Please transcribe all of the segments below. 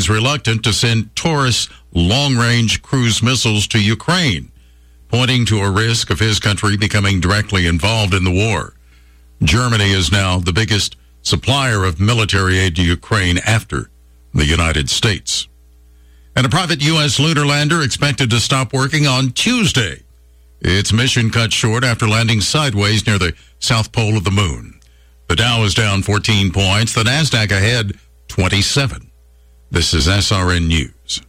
reluctant to send Taurus long-range cruise missiles to Ukraine, pointing to a risk of his country becoming directly involved in the war. Germany is now the biggest supplier of military aid to Ukraine after the United States. And a private U.S. lunar lander expected to stop working on Tuesday. Its mission cut short after landing sideways near the south pole of the moon. The Dow is down 14 points. The Nasdaq ahead 27. This is SRN News.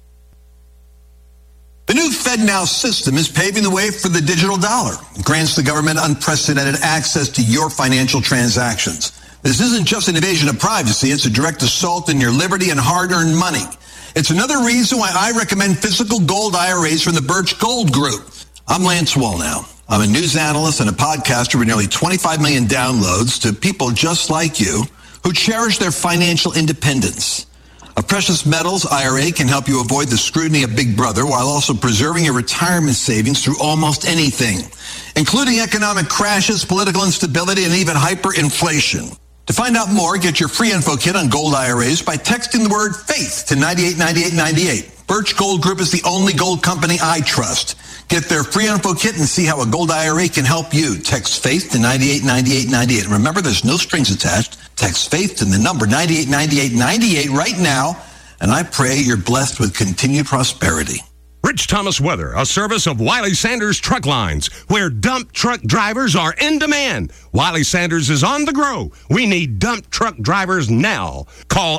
The new FedNow system is paving the way for the digital dollar. It grants the government unprecedented access to your financial transactions. This isn't just an invasion of privacy. It's a direct assault on your liberty and hard-earned money. It's another reason why I recommend physical gold IRAs from the Birch Gold Group. I'm Lance Wallnau. I'm a news analyst and a podcaster with nearly 25 million downloads to people just like you who cherish their financial independence. A precious metals IRA can help you avoid the scrutiny of Big Brother while also preserving your retirement savings through almost anything, including economic crashes, political instability, and even hyperinflation. To find out more, get your free info kit on gold IRAs by texting the word FAITH to 989898. Birch Gold Group is the only gold company I trust. Get their free info kit and see how a gold IRA can help you. Text FAITH to 989898. Remember, there's no strings attached. Text FAITH to the number 989898 right now, and I pray you're blessed with continued prosperity. Rich Thomas Weather, a service of Wiley Sanders Truck Lines, where dump truck drivers are in demand. Wiley Sanders is on the grow. We need dump truck drivers now. Call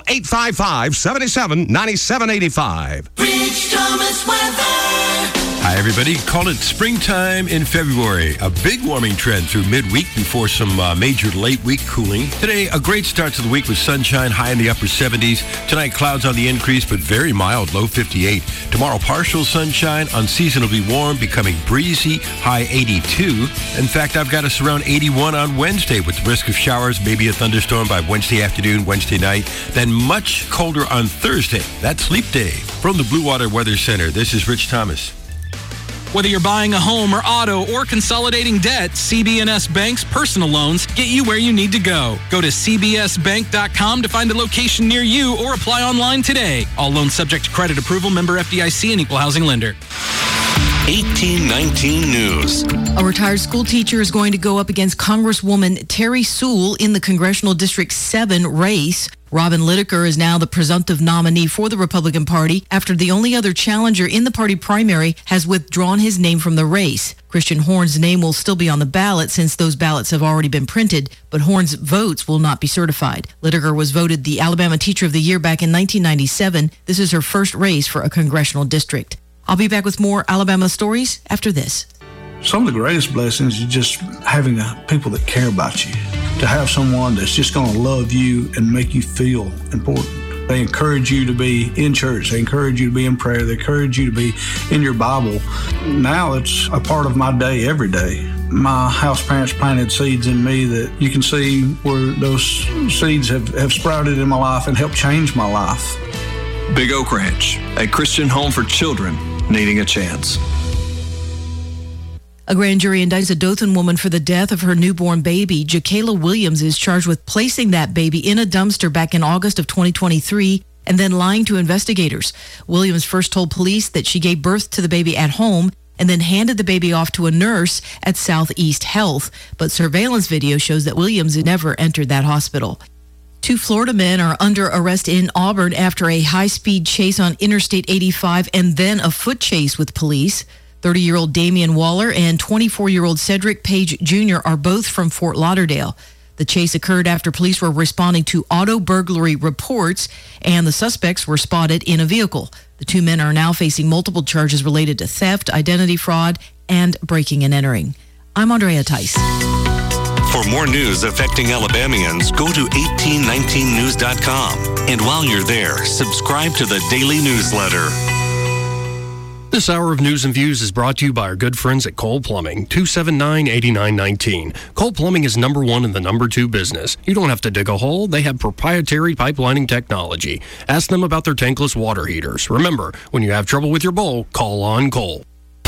855-77-9785. Rich Thomas Weather. Hi, everybody. Call it springtime in February. A big warming trend through midweek before some major late week cooling. Today, a great start to the week with sunshine, high in the upper 70s. Tonight, clouds on the increase, but very mild, low 58. Tomorrow, partial sunshine, unseasonably warm, becoming breezy, high 82. In fact, I've got us around 81 on Wednesday with the risk of showers, maybe a thunderstorm by Wednesday afternoon, Wednesday night. Then much colder on Thursday. That's Leap Day. From the Blue Water Weather Center, this is Rich Thomas. Whether you're buying a home or auto or consolidating debt, CB&S Bank's personal loans get you where you need to go. Go to cbsbank.com to find a location near you or apply online today. All loans subject to credit approval, member FDIC, and equal housing lender. 1819 News. A retired school teacher is going to go up against Congresswoman Terry Sewell in the Congressional District 7 race. Robin Lideker is now the presumptive nominee for the Republican Party after the only other challenger in the party primary has withdrawn his name from the race. Christian Horn's name will still be on the ballot since those ballots have already been printed, but Horn's votes will not be certified. Lideker was voted the Alabama Teacher of the Year back in 1997. This is her first race for a congressional district. I'll be back with more Alabama stories after this. Some of the greatest blessings is just having people that care about you. To have someone that's just going to love you and make you feel important. They encourage you to be in church. They encourage you to be in prayer. They encourage you to be in your Bible. Now it's a part of my day every day. My house parents planted seeds in me that you can see where those seeds have sprouted in my life and helped change my life. Big Oak Ranch, a Christian home for children needing a chance. A grand jury indicts a Dothan woman for the death of her newborn baby. Jakayla Williams is charged with placing that baby in a dumpster back in August of 2023 and then lying to investigators. Williams first told police that she gave birth to the baby at home and then handed the baby off to a nurse at Southeast Health. But surveillance video shows that Williams never entered that hospital. 2 Florida men are under arrest in Auburn after a high-speed chase on Interstate 85 and then a foot chase with police. 30-year-old Damian Waller and 24-year-old Cedric Page Jr. are both from Fort Lauderdale. The chase occurred after police were responding to auto burglary reports, and the suspects were spotted in a vehicle. The 2 men are now facing multiple charges related to theft, identity fraud, and breaking and entering. I'm Andrea Tice. For more news affecting Alabamians, go to 1819news.com. And while you're there, subscribe to the daily newsletter. This hour of News and Views is brought to you by our good friends at Cole Plumbing, 279-8919. Cole Plumbing is number 1 in the number 2 business. You don't have to dig a hole. They have proprietary pipelining technology. Ask them about their tankless water heaters. Remember, when you have trouble with your bowl, call on Cole.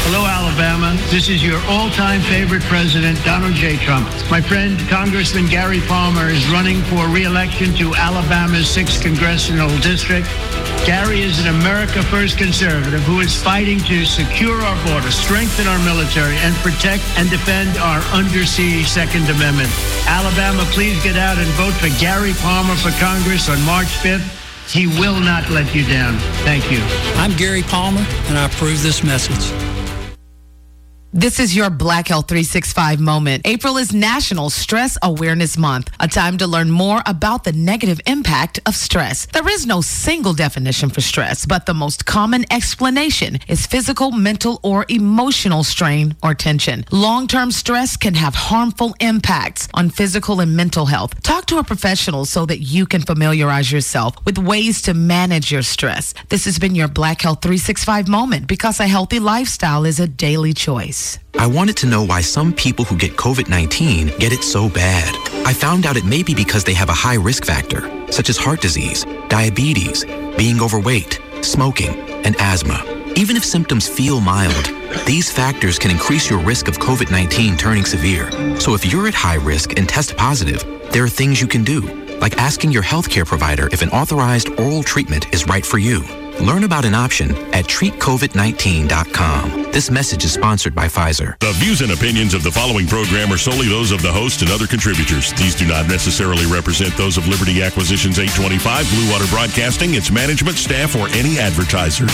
Hello, Alabama. This is your all-time favorite president, Donald J. Trump. My friend, Congressman Gary Palmer, is running for re-election to Alabama's 6th Congressional District. Gary is an America First conservative who is fighting to secure our border, strengthen our military, and protect and defend our undersea Second Amendment. Alabama, please get out and vote for Gary Palmer for Congress on March 5th. He will not let you down. Thank you. I'm Gary Palmer, and I approve this message. This is your Black Health 365 moment. April is National Stress Awareness Month, a time to learn more about the negative impact of stress. There is no single definition for stress, but the most common explanation is physical, mental, or emotional strain or tension. Long-term stress can have harmful impacts on physical and mental health. Talk to a professional so that you can familiarize yourself with ways to manage your stress. This has been your Black Health 365 moment, because a healthy lifestyle is a daily choice. I wanted to know why some people who get COVID-19 get it so bad. I found out it may be because they have a high risk factor, such as heart disease, diabetes, being overweight, smoking, and asthma. Even if symptoms feel mild, these factors can increase your risk of COVID-19 turning severe. So if you're at high risk and test positive, there are things you can do, like asking your healthcare provider if an authorized oral treatment is right for you. Learn about an option at treatcovid19.com. This message is sponsored by Pfizer. The views and opinions of the following program are solely those of the host and other contributors. These do not necessarily represent those of Liberty Acquisitions 825, Blue Water Broadcasting, its management, staff, or any advertisers.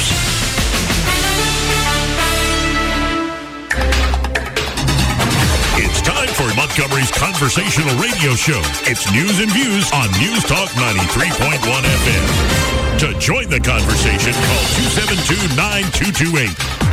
It's time for Montgomery's conversational radio show. It's News and Views on News Talk 93.1 FM. To join the conversation, call 272-9228.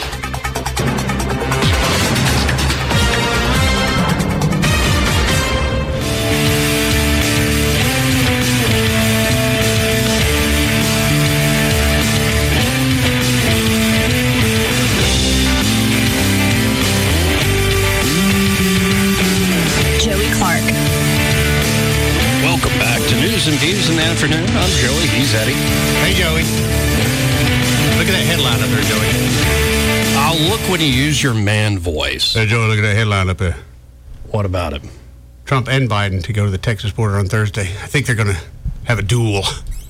And Views in the afternoon. I'm Joey. He's Eddie. Hey, Joey. Look at that headline up there, Joey. I'll look when you use your man voice. Hey, Joey, look at that headline up there. What about it? Trump and Biden to go to the Texas border on Thursday. I think they're going to have a duel.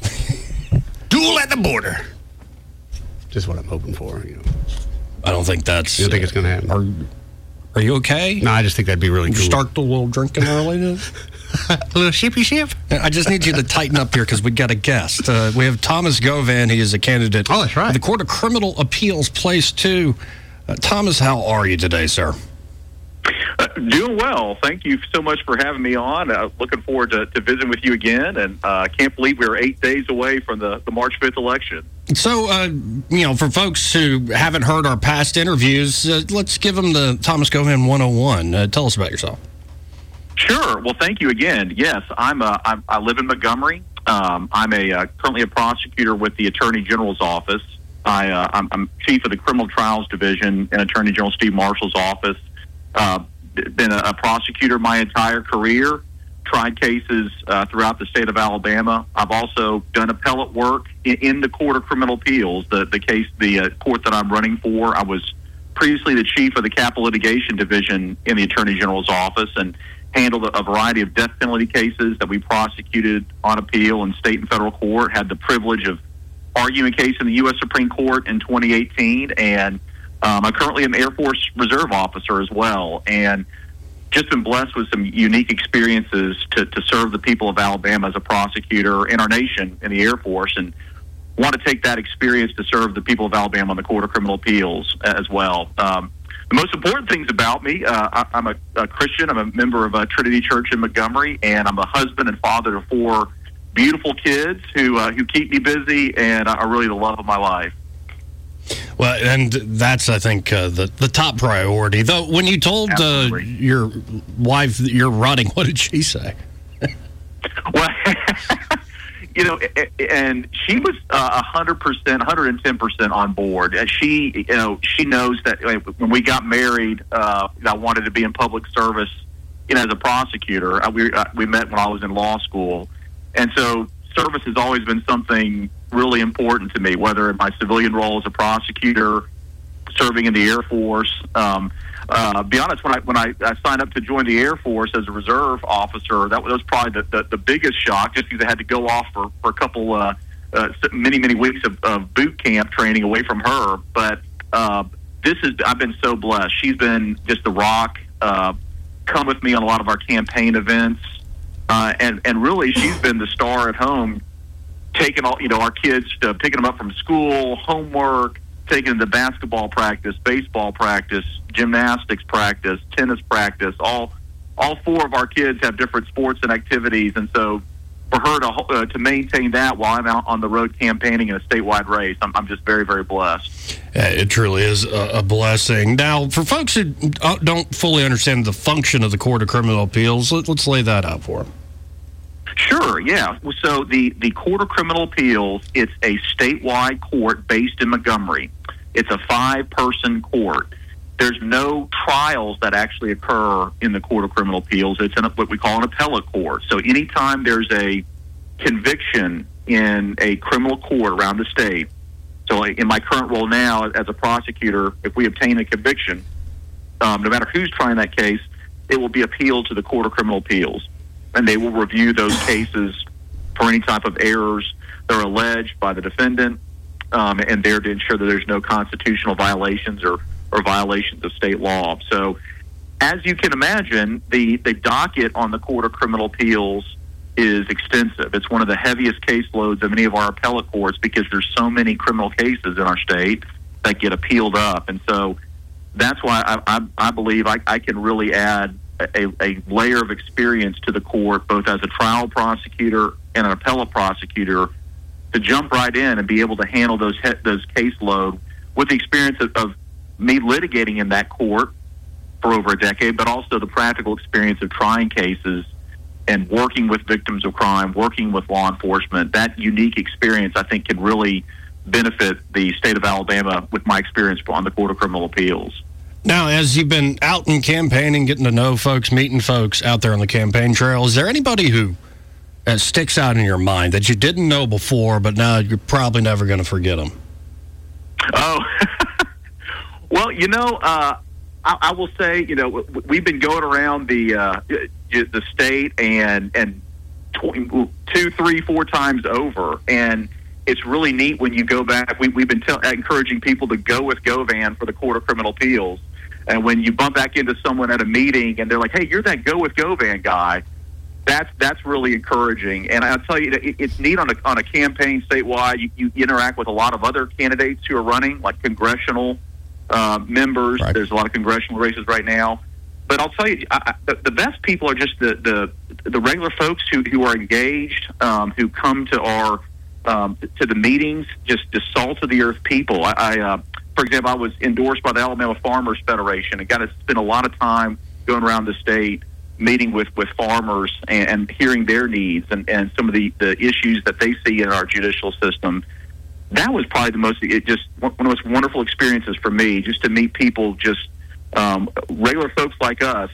Duel at the border. Just what I'm hoping for, you know. I don't think that's... You don't think it's going to happen? Are you okay? No, I just think that'd be really cool. Start the little drinking early then? A little shippy ship? I just need you to tighten up here because we got a guest. We have Thomas Govan. He is a candidate. Oh, that's right. The Court of Criminal Appeals, Place 2. Thomas, how are you today, sir? Doing well. Thank you so much for having me on. Looking forward to visiting with you again, and can't believe we're 8 days away from the March 5th election. So, for folks who haven't heard our past interviews, let's give them the Thomas Govan 101. Tell us about yourself. Sure. Well, thank you again. Yes, I live in Montgomery. I'm currently a prosecutor with the Attorney General's office. I'm chief of the Criminal Trials Division in Attorney General Steve Marshall's office. Been a prosecutor my entire career. Tried cases throughout the state of Alabama. I've also done appellate work in the Court of Criminal Appeals. The court that I'm running for. I was previously the chief of the Capital Litigation Division in the Attorney General's office, and handled a variety of death penalty cases that we prosecuted on appeal in state and federal court. Had the privilege of arguing a case in the U.S. Supreme Court in 2018, and I'm currently an Air Force Reserve officer as well, and just been blessed with some unique experiences to serve the people of Alabama as a prosecutor in our nation in the Air Force, and want to take that experience to serve the people of Alabama on the Court of Criminal Appeals as well. The most important things about me, I'm a Christian. I'm a member of Trinity Church in Montgomery, and I'm a husband and father to 4 beautiful kids who keep me busy and are really the love of my life. Well, and that's, I think, the top priority. Though, when you told your wife that you're running, what did she say? Well, and she was 100%, 110% on board. She knows that when we got married, I wanted to be in public service, as a prosecutor. We met when I was in law school, and so service has always been something really important to me, whether in my civilian role as a prosecutor, serving in the Air Force. Be honest, when I signed up to join the Air Force as a reserve officer, that was probably the biggest shock, just because I had to go off for a couple many weeks of boot camp training away from her. But I've been so blessed. She's been just the rock. Come with me on a lot of our campaign events, and really she's been the star at home, taking our kids, picking them up from school, homework, taking them to basketball practice, baseball practice, gymnastics practice, tennis practice. All four of our kids have different sports and activities, and so for her to maintain that while I'm out on the road campaigning in a statewide race, I'm just very, very blessed. It truly is a blessing. Now, for folks who don't fully understand the function of the Court of Criminal Appeals, let's lay that out for them. Sure, yeah. So the Court of Criminal Appeals, it's a statewide court based in Montgomery. It's a 5-person court. There's no trials that actually occur in the Court of Criminal Appeals. It's what we call an appellate court. So anytime there's a conviction in a criminal court around the state, so in my current role now as a prosecutor, if we obtain a conviction, no matter who's trying that case, it will be appealed to the Court of Criminal Appeals. And they will review those cases for any type of errors that are alleged by the defendant, and there to ensure that there's no constitutional violations or violations of state law. So, as you can imagine, the docket on the Court of Criminal Appeals is extensive. It's one of the heaviest caseloads of any of our appellate courts because there's so many criminal cases in our state that get appealed up. And so that's why I believe I can really add a layer of experience to the court, both as a trial prosecutor and an appellate prosecutor, to jump right in and be able to handle those caseload with the experience of me litigating in that court for over a decade, but also the practical experience of trying cases and working with victims of crime, working with law enforcement. That unique experience, I think, can really benefit the state of Alabama with my experience on the Court of Criminal Appeals. Now, as you've been out and campaigning, getting to know folks, meeting folks out there on the campaign trail, is there anybody who sticks out in your mind that you didn't know before, but now you're probably never going to forget them? Oh, well, I will say, we've been going around the state and 2, 3, 4 times over, and it's really neat when you go back. We've been encouraging people to go with Govan for the Court of Criminal Appeals, and when you bump back into someone at a meeting and they're like, "Hey, you're that Go with Govan guy," that's really encouraging. And I'll tell you, it's neat on a campaign statewide. You interact with a lot of other candidates who are running, like congressional members. Right. There's a lot of congressional races right now. But I'll tell you, the best people are just the regular folks who are engaged, who come to our to the meetings, just salt of the earth people. For example, I was endorsed by the Alabama Farmers Federation and got to spend a lot of time going around the state, meeting with farmers and hearing their needs and some of the issues that they see in our judicial system. That was probably one of the most wonderful experiences for me, just to meet people, just regular folks like us,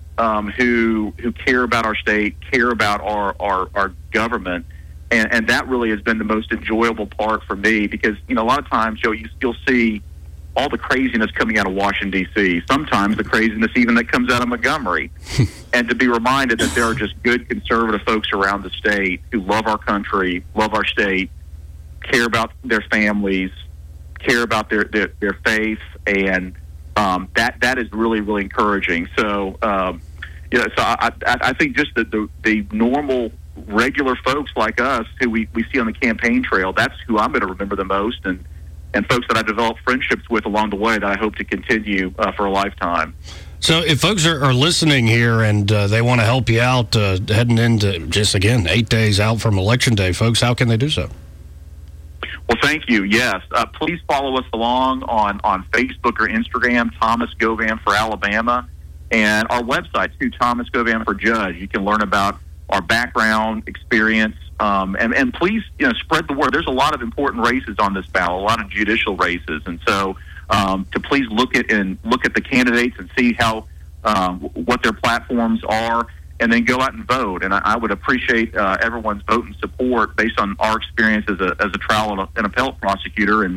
who care about our state, care about our government. And that really has been the most enjoyable part for me because, a lot of times, Joe, you'll see all the craziness coming out of Washington, D.C., sometimes the craziness even that comes out of Montgomery. And to be reminded that there are just good conservative folks around the state who love our country, love our state, care about their families, care about their faith, and that is really, really encouraging. So, so I think just the normal, regular folks like us who we see on the campaign trail, that's who I'm going to remember the most, and folks that I developed friendships with along the way that I hope to continue for a lifetime. So if folks are listening here and they want to help you out heading into just, again, 8 days out from Election Day, folks, how can they do so? Well, thank you. Yes. Please follow us along on Facebook or Instagram, Thomas Govan for Alabama, and our website, too, Thomas Govan for Judge. You can learn about our background, experience, and please, spread the word. There's a lot of important races on this ballot, a lot of judicial races, and so to please look at the candidates and see how what their platforms are, and then go out and vote. And I would appreciate everyone's vote and support based on our experience as a trial and appellate prosecutor, and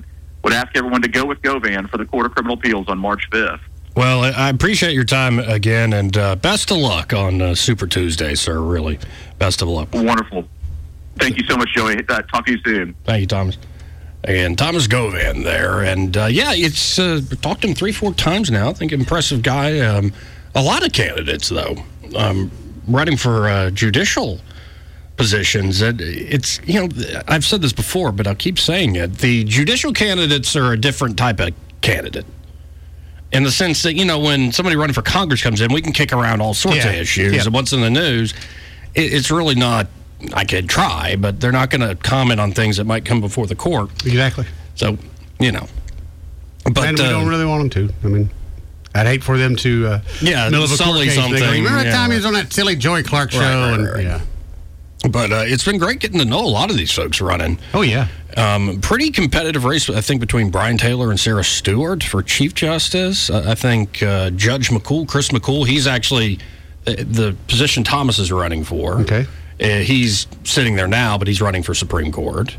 would ask everyone to go with Govan for the Court of Criminal Appeals on March 5th. Well, I appreciate your time again, and best of luck on Super Tuesday, sir. Really, best of luck. Wonderful. Thank you so much, Joey. Talk to you soon. Thank you, Thomas. And Thomas Govan there. And, it's talked to him 3-4 times now. I think impressive guy. A lot of candidates, though, running for judicial positions. It's, I've said this before, but I'll keep saying it. The judicial candidates are a different type of candidate. In the sense that, when somebody running for Congress comes in, we can kick around all sorts of issues. And what's in the news, it's really not, I could try, but they're not going to comment on things that might come before the court. Exactly. So, But, and we don't really want them to. I mean, I'd hate for them to sully something. Remember that time he was on that silly Joey Clark show? Right. Yeah. But it's been great getting to know a lot of these folks running. Oh, yeah. Pretty competitive race, I think, between Brian Taylor and Sarah Stewart for Chief Justice. I think Judge McCool, Chris McCool, he's actually the position Thomas is running for. Okay. He's sitting there now, but he's running for Supreme Court.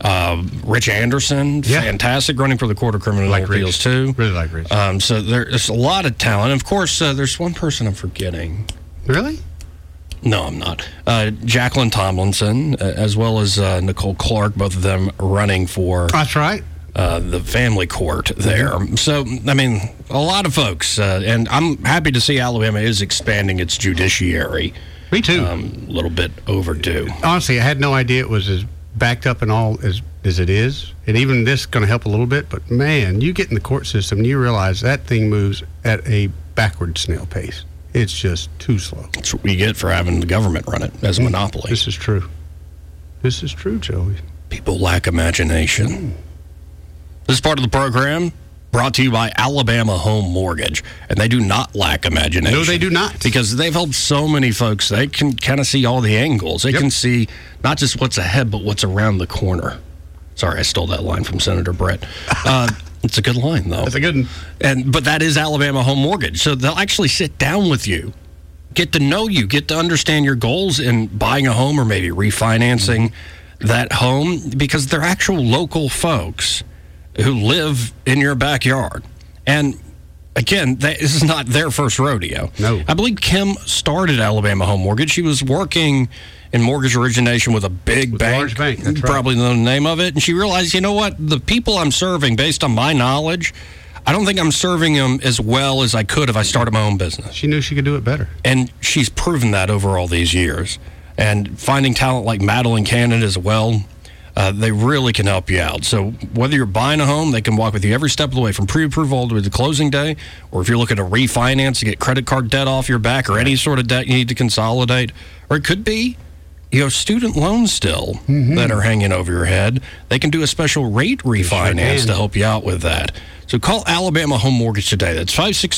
Rich Anderson, fantastic, running for the Court of Criminal Appeals, too. Really like Rich. So there's a lot of talent. And of course, there's one person I'm forgetting. Really? No, I'm not. Jacqueline Tomlinson, as well as Nicole Clark, both of them running for... That's right. The family court there. Mm-hmm. So, I mean, a lot of folks. And I'm happy to see Alabama is expanding its judiciary. Me too. A little bit overdue. Honestly, I had no idea it was as backed up and all as it is. And even this is going to help a little bit. But, man, you get in the court system and you realize that thing moves at a backward snail pace. It's just too slow. That's what we get for having the government run it as a monopoly. This is true. This is true, Joey. People lack imagination. This is part of the program brought to you by Alabama Home Mortgage. And they do not lack imagination. No, they do not. Because they've helped so many folks. They can kind of see all the angles. They can see not just what's ahead, but what's around the corner. Sorry, I stole that line from Senator Brett. It's a good line, though. That's a good one. But that is Alabama Home Mortgage. So they'll actually sit down with you, get to know you, get to understand your goals in buying a home or maybe refinancing that home, because they're actual local folks who live in your backyard. And again, this is not their first rodeo. No. I believe Kim started Alabama Home Mortgage. She was working in mortgage origination with a big bank. Large bank. That's probably know the name of it. And she realized, you know what? The people I'm serving, based on my knowledge, I don't think I'm serving them as well as I could if I started my own business. She knew she could do it better. And she's proven that over all these years. And finding talent like Madeline Cannon as well, they really can help you out. So whether you're buying a home, they can walk with you every step of the way from pre-approval all the way to closing day, or if you're looking to refinance to get credit card debt off your back or any sort of debt you need to consolidate, or it could be student loans still that are hanging over your head. They can do a special rate refinance to help you out with that. So call Alabama Home Mortgage today. That's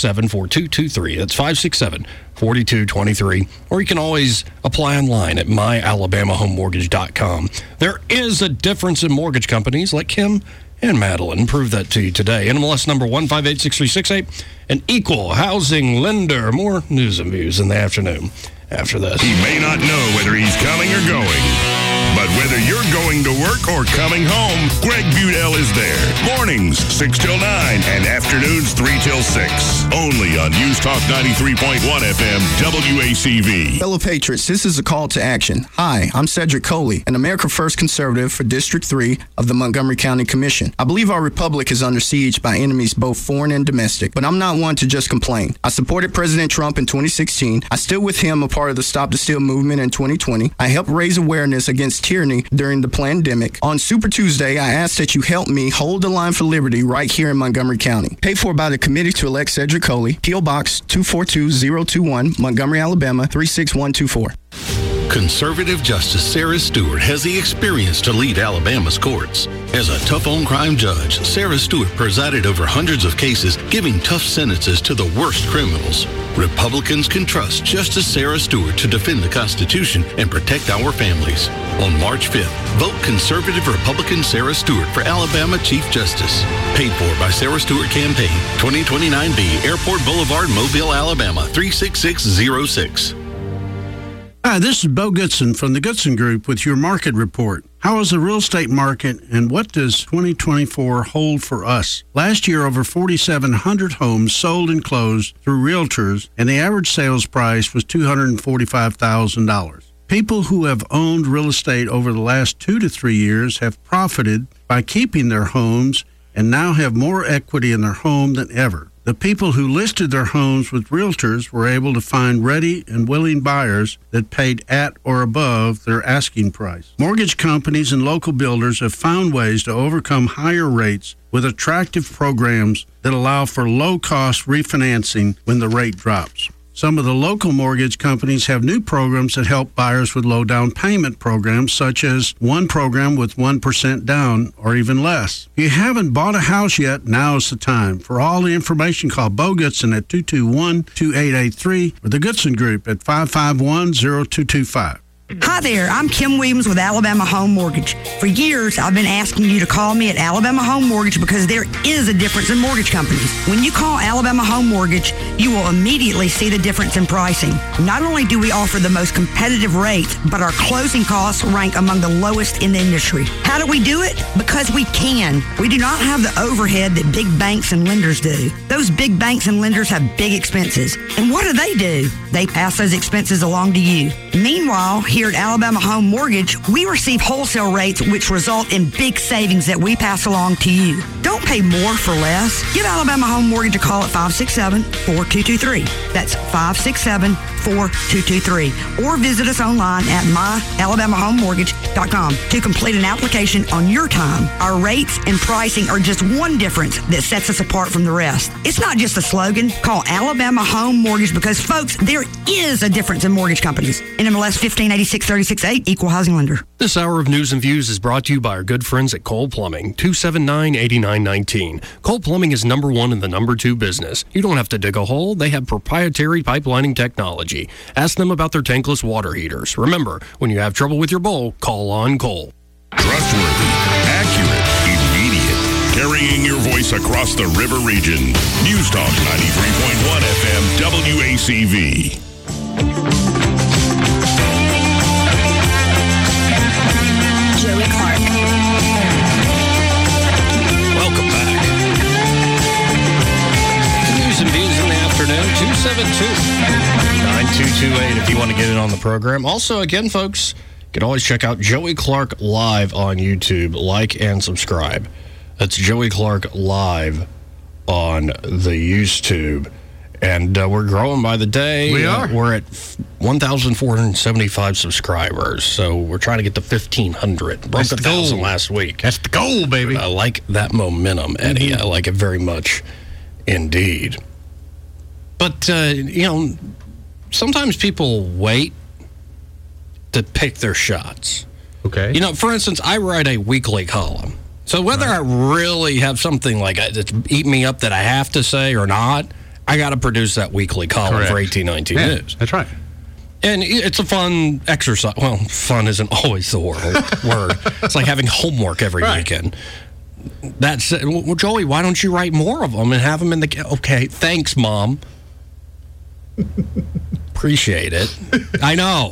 567-4223. That's 567-4223. Or you can always apply online at myalabamahomemortgage.com. There is a difference in mortgage companies like Kim and Madeline. Prove that to you today. NMLS number 1586368. An equal housing lender. More news and views in the afternoon after this. He may not know whether he's coming or going, but whether you're going to work or coming home, Greg Budell is there. Mornings, 6 till 9, and afternoons, 3 till 6. Only on News Talk 93.1 FM, WACV. Fellow Patriots, this is a call to action. Hi, I'm Cedric Coley, an America First conservative for District 3 of the Montgomery County Commission. I believe our republic is under siege by enemies both foreign and domestic, but I'm not one to just complain. I supported President Trump in 2016. I stood with him, a part of the Stop the Steal movement in 2020. I helped raise awareness against tyranny during the pandemic. On Super Tuesday, I ask that you help me hold the line for liberty right here in Montgomery County. Paid for by the Committee to Elect Cedric Coley, P.O. Box 242021, Montgomery, Alabama 36124. Conservative Justice Sarah Stewart has the experience to lead Alabama's courts. As a tough-on-crime judge, Sarah Stewart presided over hundreds of cases, giving tough sentences to the worst criminals. Republicans can trust Justice Sarah Stewart to defend the Constitution and protect our families. On March 5th, vote conservative Republican Sarah Stewart for Alabama Chief Justice. Paid for by Sarah Stewart Campaign, 2029B, Airport Boulevard, Mobile, Alabama, 36606. Hi, this is Bo Goodson from the Goodson Group with your market report. How is the real estate market, and what does 2024 hold for us? Last year, over 4,700 homes sold and closed through realtors, and the average sales price was $245,000. People who have owned real estate over the last 2 to 3 years have profited by keeping their homes and now have more equity in their home than ever. The people who listed their homes with realtors were able to find ready and willing buyers that paid at or above their asking price. Mortgage companies and local builders have found ways to overcome higher rates with attractive programs that allow for low-cost refinancing when the rate drops. Some of the local mortgage companies have new programs that help buyers with low down payment programs, such as one program with 1% down or even less. If you haven't bought a house yet, now is the time. For all the information, call Bo Goodson at 221-2883 or the Goodson Group at 551-0225. Hi there, I'm Kim Williams with Alabama Home Mortgage. For years, I've been asking you to call me at Alabama Home Mortgage because there is a difference in mortgage companies. When you call Alabama Home Mortgage, you will immediately see the difference in pricing. Not only do we offer the most competitive rates, but our closing costs rank among the lowest in the industry. How do we do it? Because we can. We do not have the overhead that big banks and lenders do. Those big banks and lenders have big expenses. And what do? They pass those expenses along to you. Meanwhile, here at Alabama Home Mortgage, we receive wholesale rates which result in big savings that we pass along to you. Don't pay more for less. Give Alabama Home Mortgage a call at 567-4223. That's 567-4223. Or visit us online at myalabamahomemortgage.com to complete an application on your time. Our rates and pricing are just one difference that sets us apart from the rest. It's not just a slogan. Call Alabama Home Mortgage because, folks, there is a difference in mortgage companies. NMLS 1586-368, Equal Housing Lender. This hour of News and Views is brought to you by our good friends at Cole Plumbing, 279-8919. Cole Plumbing is number one in the number two business. You don't have to dig a hole. They have proprietary pipelining technology. Ask them about their tankless water heaters. Remember, when you have trouble with your bowl, call on Cole. Trustworthy, accurate, immediate. Carrying your voice across the river region. News Talk 93.1 FM WACV. Joey Clark. Welcome back. News and Views in the afternoon, 272-9228 if you want to get in on the program. Also, again, folks, you can always check out Joey Clark Live on YouTube. Like and subscribe. That's Joey Clark Live on the YouTube. And we're growing by the day. We are. We're at 1,475 subscribers. So we're trying to get to 1,500. Broke 1,000 last week. That's the goal, baby. I like that momentum, Eddie. I like it very much indeed. But, sometimes people wait to pick their shots. Okay. For instance, I write a weekly column. So whether I really have something like that's eating me up that I have to say or not, I got to produce that weekly column for 1819 News. That's right. And it's a fun exercise. Well, fun isn't always the word. It's like having homework every weekend. That's well, Joey, why don't you write more of them and have them in the... Okay, thanks, Mom. Appreciate it. I know.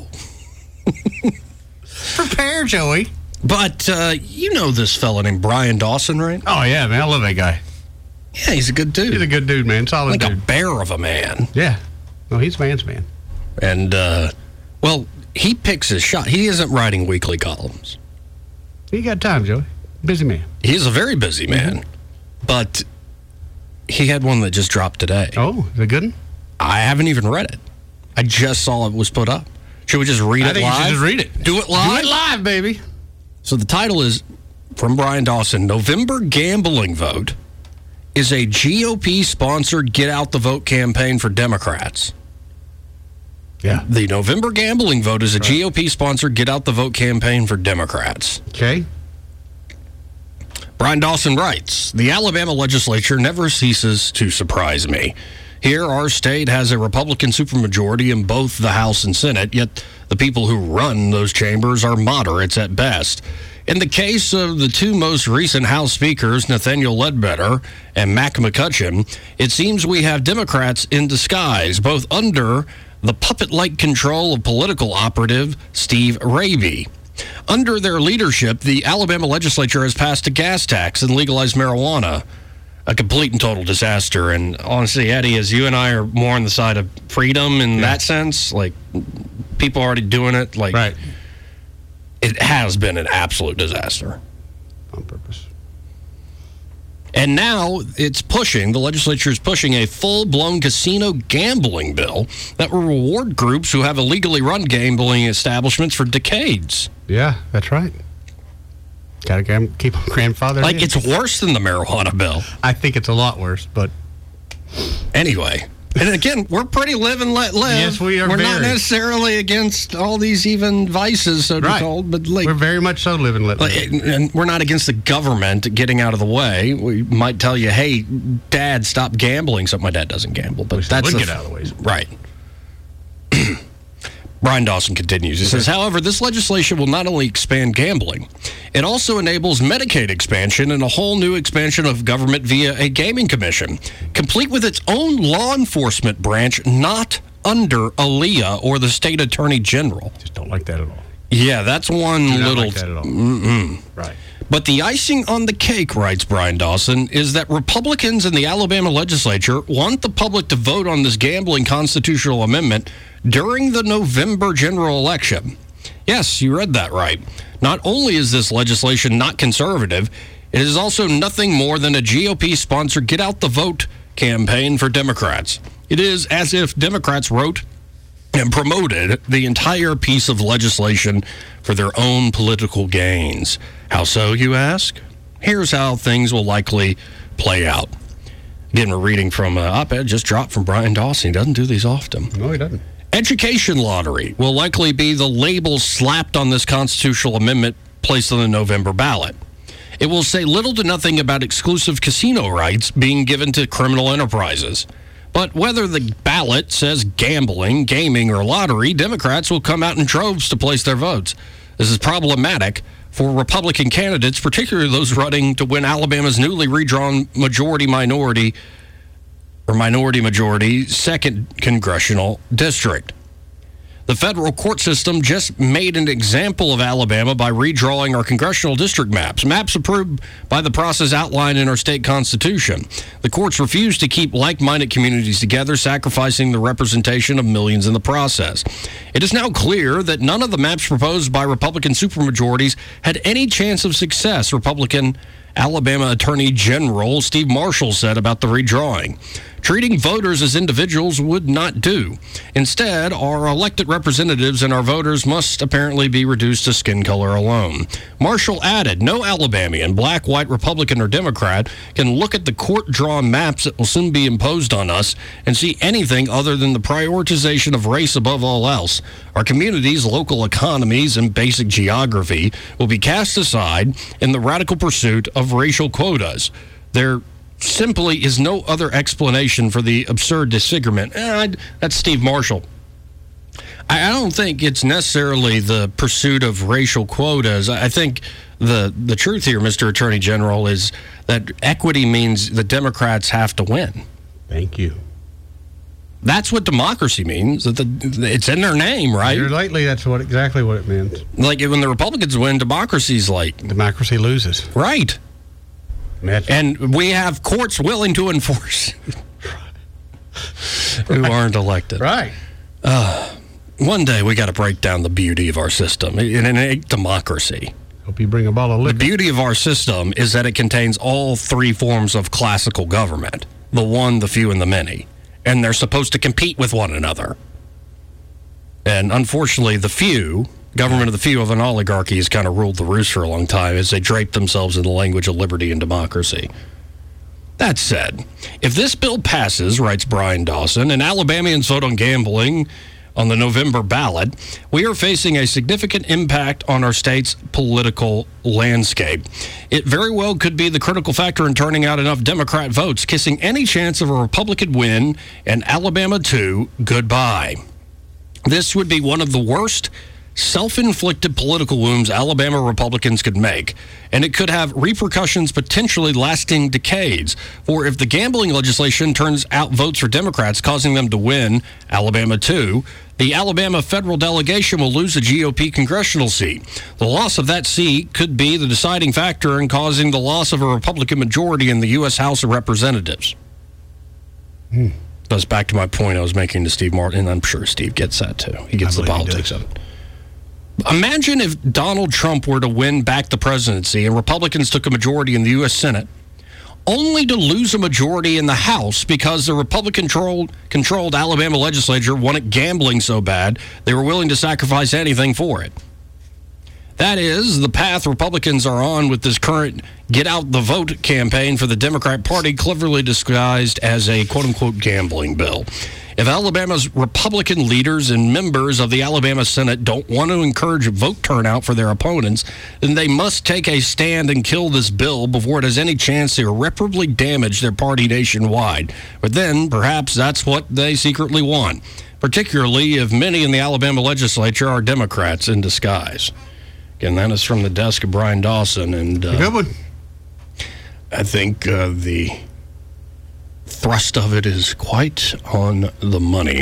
Prepare, Joey. But you know this fella named Brian Dawson, right? Oh, yeah, man. I love that guy. Yeah, he's a good dude. He's a good dude, man. Solid dude. Like a bear of a man. Yeah. No, he's man's man. And, he picks his shot. He isn't writing weekly columns. He got time, Joey. Busy man. He's a very busy man. But he had one that just dropped today. Oh, is it good one? I haven't even read it. I just saw it was put up. Should we just read it live? I think you should just read it. Do it live? Do it live, baby. So the title is, from Brian Dawson, November Gambling Vote is a GOP-sponsored get-out-the-vote campaign for Democrats. Yeah. The November Gambling Vote is a GOP-sponsored get-out-the-vote campaign for Democrats. Okay. Brian Dawson writes, the Alabama legislature never ceases to surprise me. Here, our state has a Republican supermajority in both the House and Senate, yet the people who run those chambers are moderates at best. In the case of the two most recent House speakers, Nathaniel Ledbetter and Mac McCutcheon, it seems we have Democrats in disguise, both under the puppet-like control of political operative Steve Raby. Under their leadership, the Alabama legislature has passed a gas tax and legalized marijuana. A complete and total disaster. And honestly, Eddie, as you and I are more on the side of freedom in that sense, like people already doing it, like it has been an absolute disaster. On purpose. And now the legislature is pushing a full-blown casino gambling bill that will reward groups who have illegally run gambling establishments for decades. Yeah, that's right. Got to keep them grandfathered Like, in. it's worse than the marijuana bill. I think it's a lot worse, but... Anyway. And again, we're pretty live and let live. Yes, we are. We're not necessarily against all these even vices, so to be called, but like, we're very much so live and let live. And we're not against the government getting out of the way. We might tell you, hey, Dad, stop gambling. Except my dad doesn't gamble, but that's get out of the way. Right. Brian Dawson continues. He says, however, this legislation will not only expand gambling, it also enables Medicaid expansion and a whole new expansion of government via a gaming commission, complete with its own law enforcement branch, not under ALEA or the state attorney general. Just don't like that at all. Yeah, that's one Do not little... like that at all. Right. But the icing on the cake, writes Brian Dawson, is that Republicans in the Alabama legislature want the public to vote on this gambling constitutional amendment during the November general election. Yes, you read that right. Not only is this legislation not conservative, it is also nothing more than a GOP-sponsored get-out-the-vote campaign for Democrats. It is as if Democrats wrote and promoted the entire piece of legislation for their own political gains. How so, you ask? Here's how things will likely play out. Again, we're reading from an op-ed just dropped from Brian Dawson. He doesn't do these often. No, he doesn't. Education lottery will likely be the label slapped on this constitutional amendment placed on the November ballot. It will say little to nothing about exclusive casino rights being given to criminal enterprises. But whether the ballot says gambling, gaming, or lottery, Democrats will come out in droves to place their votes. This is problematic for Republican candidates, particularly those running to win Alabama's newly redrawn minority-majority 2nd congressional district. The federal court system just made an example of Alabama by redrawing our congressional district maps approved by the process outlined in our state constitution. The courts refused to keep like-minded communities together, sacrificing the representation of millions in the process. It is now clear that none of the maps proposed by Republican supermajorities had any chance of success, Republican Alabama Attorney General Steve Marshall said about the redrawing. Treating voters as individuals would not do. Instead, our elected representatives and our voters must apparently be reduced to skin color alone. Marshall added, no Alabamian, black, white, Republican, or Democrat can look at the court-drawn maps that will soon be imposed on us and see anything other than the prioritization of race above all else. Our communities, local economies, and basic geography will be cast aside in the radical pursuit of racial quotas. There simply is no other explanation for the absurd disfigurement. That's Steve Marshall. I don't think it's necessarily the pursuit of racial quotas. I think the truth here, Mr. Attorney General, is that equity means the Democrats have to win. Thank you. That's what democracy means. It's in their name, right? Here lately, that's exactly what it means. Like when the Republicans win, democracy's like... Democracy loses. Right. And we have courts willing to enforce who aren't elected. Right. One day we got to break down the beauty of our system in a democracy. Hope you bring a bottle of liquor. The beauty of our system is that it contains all three forms of classical government. The one, the few, and the many. And they're supposed to compete with one another. And unfortunately, the few... government of the few of an oligarchy has kind of ruled the roost for a long time as they drape themselves in the language of liberty and democracy. That said, if this bill passes, writes Brian Dawson, and Alabamians vote on gambling on the November ballot, we are facing a significant impact on our state's political landscape. It very well could be the critical factor in turning out enough Democrat votes, kissing any chance of a Republican win and Alabama 2 goodbye. This would be one of the worst self-inflicted political wounds Alabama Republicans could make, and it could have repercussions potentially lasting decades. For if the gambling legislation turns out votes for Democrats, causing them to win Alabama 2, the Alabama federal delegation will lose a GOP congressional seat. The loss of that seat could be the deciding factor in causing the loss of a Republican majority in the U.S. House of Representatives. That's back to my point I was making to Steve Martin, and I'm sure Steve gets that too. He gets the politics of it. Imagine if Donald Trump were to win back the presidency and Republicans took a majority in the U.S. Senate, only to lose a majority in the House because the Republican-controlled Alabama legislature wanted gambling so bad they were willing to sacrifice anything for it. That is the path Republicans are on with this current get-out-the-vote campaign for the Democrat Party, cleverly disguised as a quote-unquote gambling bill. If Alabama's Republican leaders and members of the Alabama Senate don't want to encourage vote turnout for their opponents, then they must take a stand and kill this bill before it has any chance to irreparably damage their party nationwide. But then, perhaps that's what they secretly want, particularly if many in the Alabama legislature are Democrats in disguise. Again, that is from the desk of Brian Dawson. And good one. I think the thrust of it is quite on the money.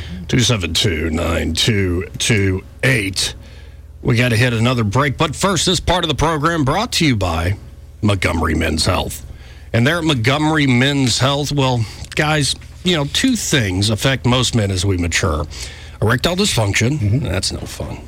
272-9228. We got to hit another break. But first, this part of the program brought to you by Montgomery Men's Health. And there at Montgomery Men's Health, well, guys, two things affect most men as we mature. Erectile dysfunction, that's no fun.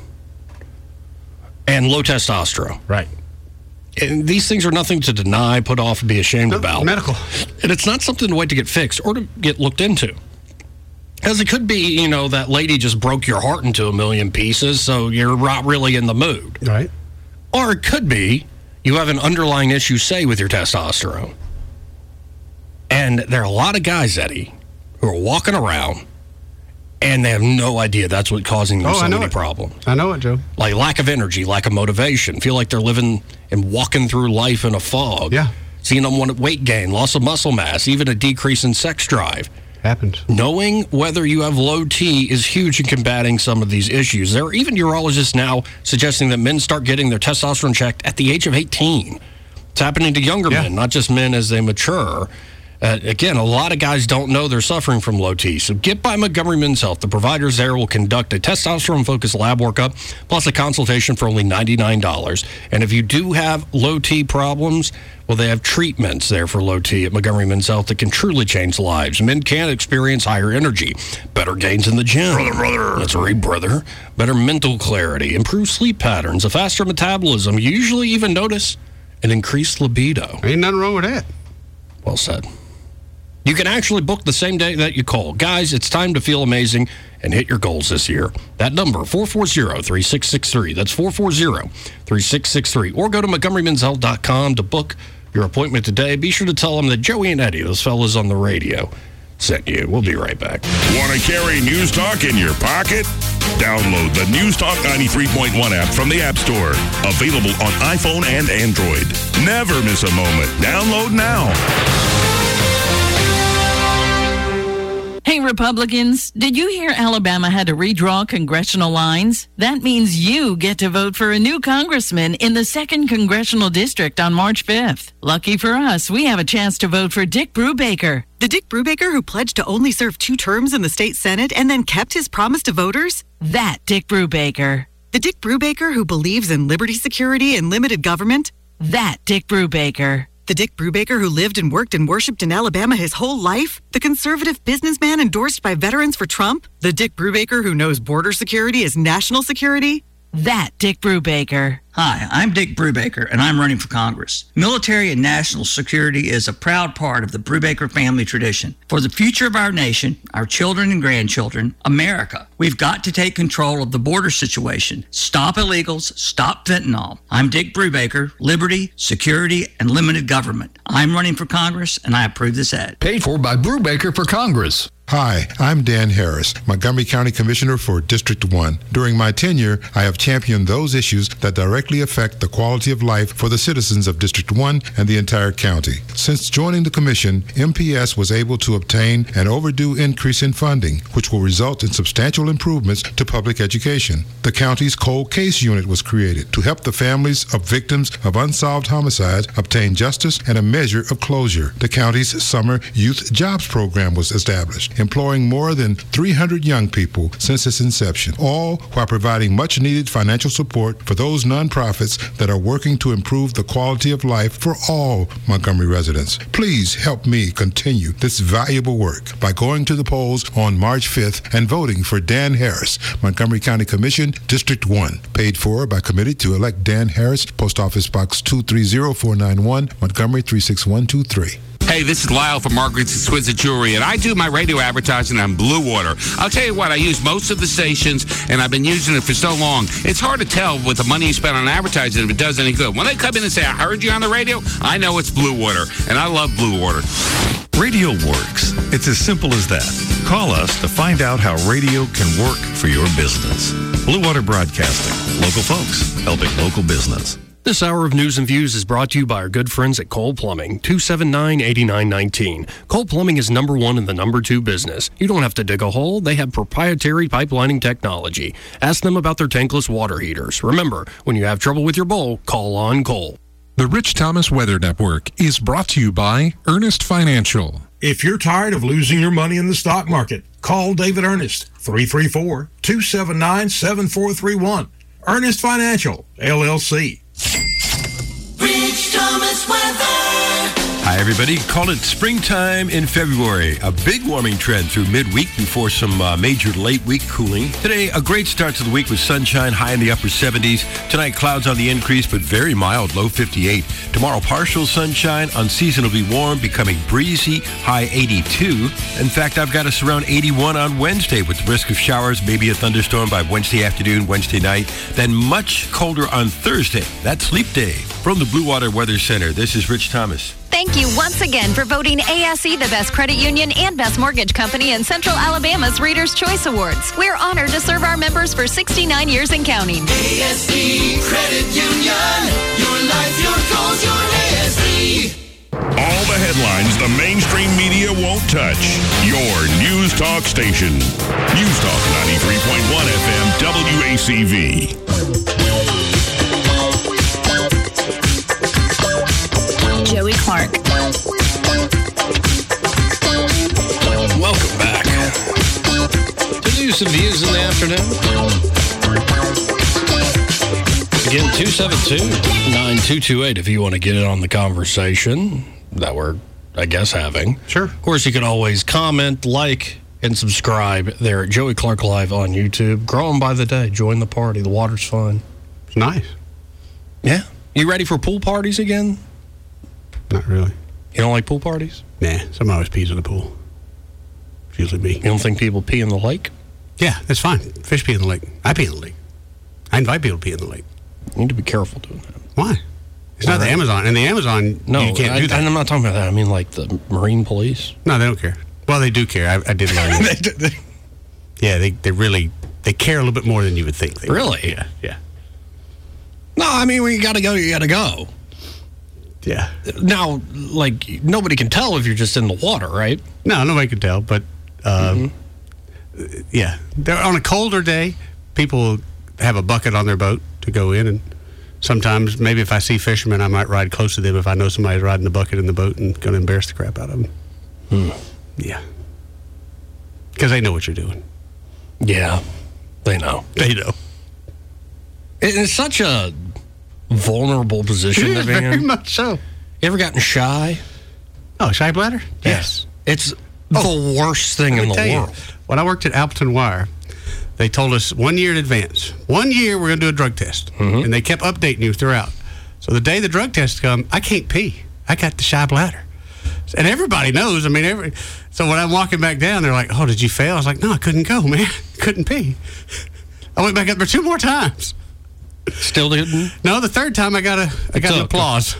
And low testosterone. Right. And these things are nothing to deny, put off, and be ashamed about. Medical. And it's not something to wait to get fixed or to get looked into. Because it could be, that lady just broke your heart into a million pieces, so you're not really in the mood. Right. Or it could be you have an underlying issue, say, with your testosterone. And there are a lot of guys, Eddie, who are walking around and they have no idea that's what's causing them so many problems. I know it, Joe. Like lack of energy, lack of motivation, feel like they're living and walking through life in a fog. Yeah. Seeing unwanted weight gain, loss of muscle mass, even a decrease in sex drive. Happens. Knowing whether you have low T is huge in combating some of these issues. There are even urologists now suggesting that men start getting their testosterone checked at the age of 18. It's happening to younger men, not just men as they mature. Again, a lot of guys don't know they're suffering from low T. So get by Montgomery Men's Health. The providers there will conduct a testosterone-focused lab workup, plus a consultation for only $99. And if you do have low T problems, well, they have treatments there for low T at Montgomery Men's Health that can truly change lives. Men can experience higher energy, better gains in the gym. Brother. That's right, brother. Better mental clarity, improved sleep patterns, a faster metabolism. You usually even notice an increased libido. Ain't nothing wrong with that. Well said. You can actually book the same day that you call. Guys, it's time to feel amazing and hit your goals this year. That number, 440-3663. That's 440-3663. Or go to MontgomeryMen'sHealth.com to book your appointment today. Be sure to tell them that Joey and Eddie, those fellas on the radio, sent you. We'll be right back. Want to carry News Talk in your pocket? Download the News Talk 93.1 app from the App Store. Available on iPhone and Android. Never miss a moment. Download now. Hey, Republicans, did you hear Alabama had to redraw congressional lines? That means you get to vote for a new congressman in the 2nd Congressional District on March 5th. Lucky for us, we have a chance to vote for Dick Brubaker. The Dick Brubaker who pledged to only serve 2 terms in the state Senate and then kept his promise to voters? That Dick Brubaker. The Dick Brubaker who believes in liberty, security, and limited government? That Dick Brubaker. The Dick Brubaker who lived and worked and worshipped in Alabama his whole life? The conservative businessman endorsed by Veterans for Trump? The Dick Brubaker who knows border security is national security? That Dick Brubaker. Hi, I'm Dick Brubaker, and I'm running for Congress. Military and national security is a proud part of the Brubaker family tradition. For the future of our nation, our children and grandchildren, America, we've got to take control of the border situation. Stop illegals, stop fentanyl. I'm Dick Brubaker, liberty, security, and limited government. I'm running for Congress, and I approve this ad. Paid for by Brubaker for Congress. Hi, I'm Dan Harris, Montgomery County Commissioner for District 1. During my tenure, I have championed those issues that directly directly affect the quality of life for the citizens of District 1 and the entire county. Since joining the commission, MPS was able to obtain an overdue increase in funding, which will result in substantial improvements to public education. The county's cold case unit was created to help the families of victims of unsolved homicides obtain justice and a measure of closure. The county's summer youth jobs program was established, employing more than 300 young people since its inception, all while providing much-needed financial support for those nonprofits that are working to improve the quality of life for all Montgomery residents. Please help me continue this valuable work by going to the polls on March 5th and voting for Dan Harris, Montgomery County Commission, District 1. Paid for by Committee to elect Dan Harris, Post Office Box 230491, Montgomery 36123. Hey, this is Lyle from Margaret's Exquisite Jewelry, and I do my radio advertising on Blue Water. I'll tell you what, I use most of the stations, and I've been using it for so long. It's hard to tell with the money you spend on advertising if it does any good. When they come in and say, I heard you on the radio, I know it's Blue Water, and I love Blue Water. Radio works. It's as simple as that. Call us to find out how radio can work for your business. Blue Water Broadcasting. Local folks helping local business. This hour of News and Views is brought to you by our good friends at Cole Plumbing, 279-8919. Cole Plumbing is number 1 in the number 2 business. You don't have to dig a hole. They have proprietary pipelining technology. Ask them about their tankless water heaters. Remember, when you have trouble with your bowl, call on Cole. The Rich Thomas Weather Network is brought to you by Earnest Financial. If you're tired of losing your money in the stock market, call David Earnest, 334-279-7431. Earnest Financial, LLC. Rich Thomas Weather. Hi, everybody. Call it springtime in February. A big warming trend through midweek before some major late week cooling. Today, a great start to the week with sunshine, high in the upper 70s. Tonight, clouds on the increase, but very mild, low 58. Tomorrow, partial sunshine, unseasonably warm, becoming breezy, high 82. In fact, I've got us around 81 on Wednesday with the risk of showers, maybe a thunderstorm by Wednesday afternoon, Wednesday night. Then much colder on Thursday. That's Leap Day. From the Blue Water Weather Center, this is Rich Thomas. Thank you once again for voting ASE the best credit union and best mortgage company in Central Alabama's Reader's Choice Awards. We're honored to serve our members for 69 years and counting. ASE Credit Union. Your life, your goals, your ASE. All the headlines the mainstream media won't touch. Your News Talk station. News Talk 93.1 FM WACV. Joey Clark. Welcome back to News and Views in the afternoon. Again, 272-9228 if you want to get in on the conversation that we're, I guess, having. Sure. Of course, you can always comment, like, and subscribe there at Joey Clark Live on YouTube. Growing by the day. Join the party. The water's fun. It's nice. Yeah. You ready for pool parties again? Not really. You don't like pool parties? Nah, someone always pees in the pool. It's usually me. You don't think people pee in the lake? Yeah, that's fine. Fish pee in the lake. I pee in the lake. I invite people to pee in the lake. You need to be careful doing that. Why? It's not the Amazon. In the Amazon, you can't do that. I'm not talking about that. I mean, like the Marine Police. No, they don't care. Well, they do care. I did learn that. Yeah, they really, they care a little bit more than you would think. Really? Yeah. No, I mean, when you got to go, you got to go. Yeah. Now, like, nobody can tell if you're just in the water, right? No, nobody can tell. But, yeah. On a colder day, people have a bucket on their boat to go in. And sometimes, maybe if I see fishermen, I might ride close to them if I know somebody's riding the bucket in the boat and going to embarrass the crap out of them. Yeah. Because they know what you're doing. Yeah. They know. They know. It's such a vulnerable position to be in. Very much so. You ever gotten shy? Oh, shy bladder? Yes. It's the worst thing in the world. When I worked at Appleton Wire, they told us 1 year in advance. 1 year, we're going to do a drug test. And they kept updating you throughout. So the day the drug test come, I can't pee. I got the shy bladder. And everybody knows. I mean, so when I'm walking back down, they're like, oh, did you fail? I was like, no, I couldn't go, man. Couldn't pee. I went back up there 2 more times. Still didn't? No, the third time I got an applause.